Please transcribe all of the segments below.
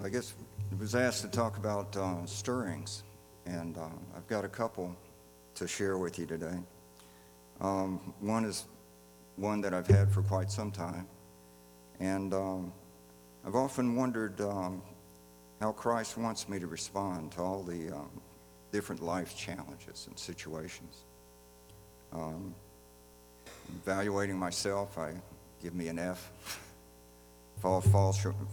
I guess I was asked to talk about stirrings, and I've got a couple to share with you today. One is one that I've had for quite some time, and I've often wondered how Christ wants me to respond to all the different life challenges and situations. Evaluating myself, I give me an F. Fall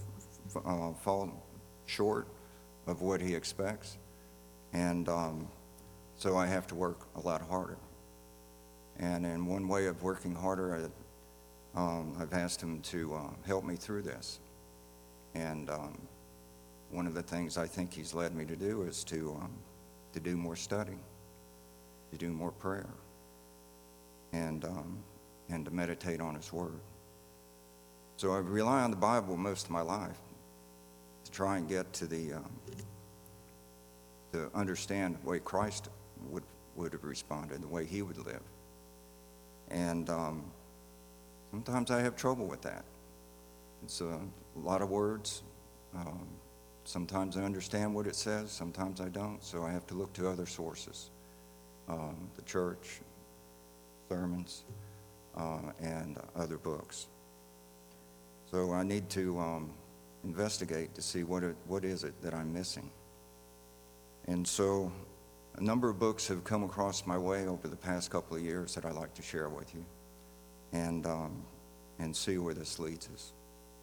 short of what he expects, and so I have to work a lot harder. And in one way of working harder, I've asked him to help me through this. And one of the things I think he's led me to do is to do more study, to do more prayer, and to meditate on his word. So I rely on the Bible most of my life to try and get to to understand the way Christ would have responded, the way he would live. And sometimes I have trouble with that. It's a lot of words. Sometimes I understand what it says, sometimes I don't, so I have to look to other sources, the church, sermons, and other books. So I need to investigate to see what is it that I'm missing. And so a number of books have come across my way over the past couple of years that I'd like to share with you and see where this leads us.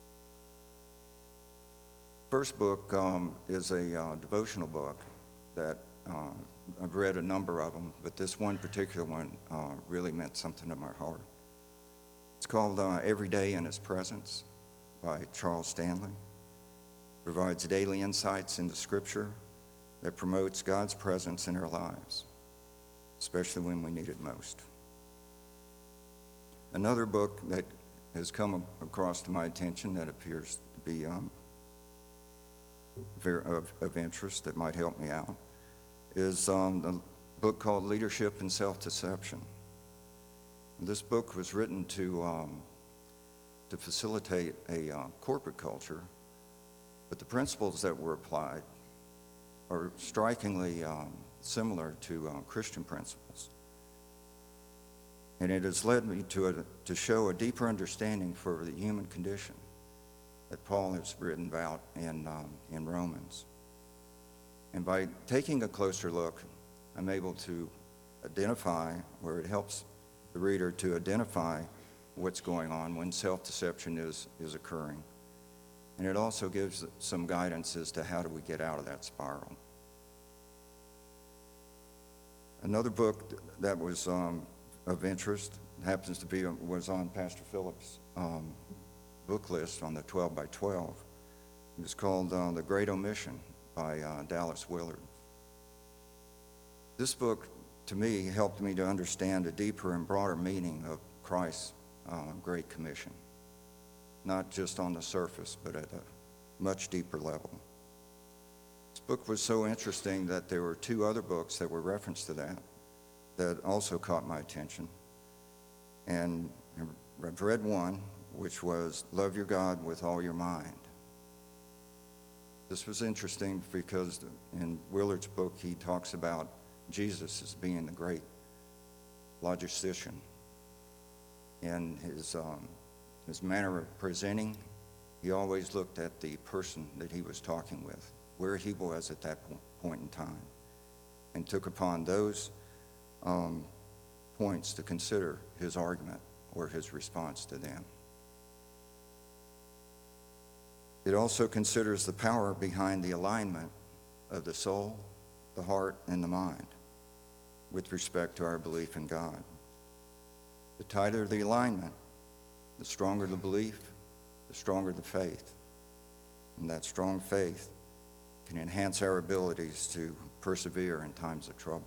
First book is a devotional book that I've read a number of them, but this one particular one really meant something to my heart. It's called Every Day in His Presence by Charles Stanley. It provides daily insights into Scripture that promotes God's presence in our lives, especially when we need it most. Another book that has come across to my attention that appears to be of interest that might help me out is a book called Leadership and Self-Deception. This book was written to facilitate a corporate culture, but the principles that were applied are strikingly similar to Christian principles. And it has led me to show a deeper understanding for the human condition that Paul has written about in Romans. And by taking a closer look, I'm able to identify, or it helps the reader to identify what's going on when self-deception is occurring. And it also gives some guidance as to how do we get out of that spiral. Another book that was of interest was on Pastor Phillips' book list on the 12 by 12. It was called The Great Omission by Dallas Willard. This book, to me, helped me to understand a deeper and broader meaning of Christ's Great Commission, not just on the surface, but at a much deeper level. This book was so interesting that there were two other books that were referenced to that also caught my attention. And I've read one, which was Love Your God with All Your Mind. This was interesting because in Willard's book, he talks about Jesus as being the great logician. In his manner of presenting, he always looked at the person that he was talking with, where he was at that point in time, and took upon those points to consider his argument or his response to them. It also considers the power behind the alignment of the soul, the heart, and the mind with respect to our belief in God. The tighter the alignment, the stronger the belief, the stronger the faith. And that strong faith can enhance our abilities to persevere in times of trouble.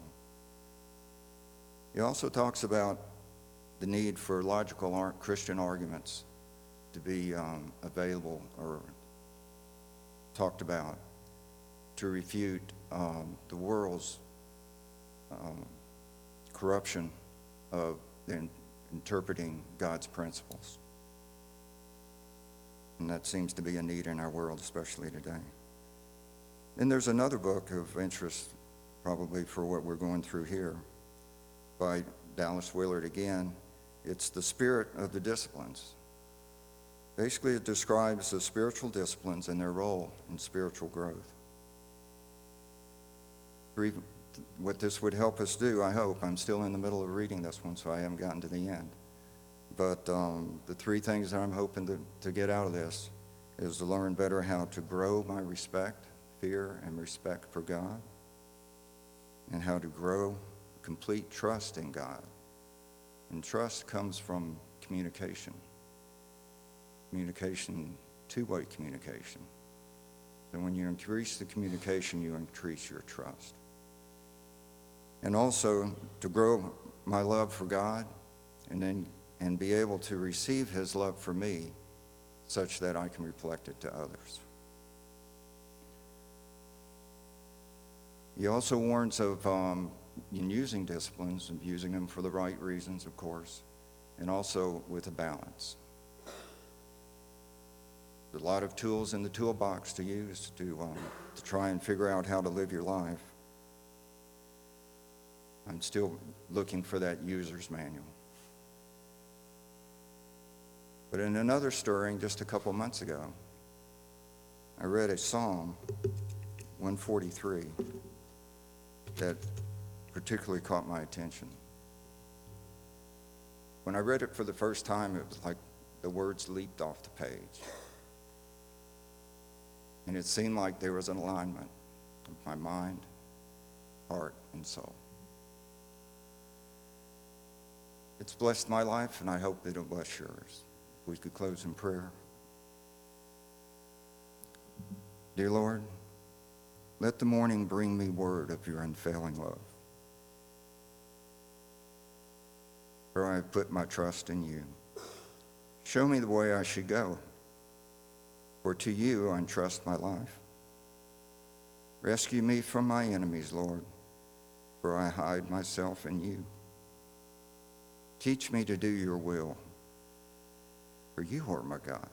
He also talks about the need for logical Christian arguments to be available or talked about to refute the world's corruption of interpreting God's principles. And that seems to be a need in our world, especially today. And there's another book of interest, probably for what we're going through here, by Dallas Willard again. It's The Spirit of the Disciplines. Basically, it describes the spiritual disciplines and their role in spiritual growth. What this would help us do, I hope, I'm still in the middle of reading this one, so I haven't gotten to the end. But the three things that I'm hoping to get out of this is to learn better how to grow my respect, fear, and respect for God, and how to grow complete trust in God. And trust comes from communication. Communication, two-way communication. So when you increase the communication, you increase your trust. And also to grow my love for God, and be able to receive his love for me such that I can reflect it to others. He also warns of in using disciplines, and using them for the right reasons, of course, and also with a balance. There's a lot of tools in the toolbox to use to try and figure out how to live your life. I'm still looking for that user's manual. But in another stirring just a couple months ago, I read a Psalm 143 that particularly caught my attention. When I read it for the first time, it was like the words leaped off the page. And it seemed like there was an alignment of my mind, heart, and soul. It's blessed my life, and I hope it'll bless yours. We could close in prayer. Dear Lord, let the morning bring me word of your unfailing love. For I have put my trust in you. Show me the way I should go, for to you I entrust my life. Rescue me from my enemies, Lord, for I hide myself in you. Teach me to do your will, for you are my God.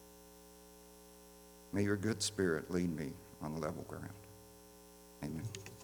May your good spirit lead me on level ground. Amen.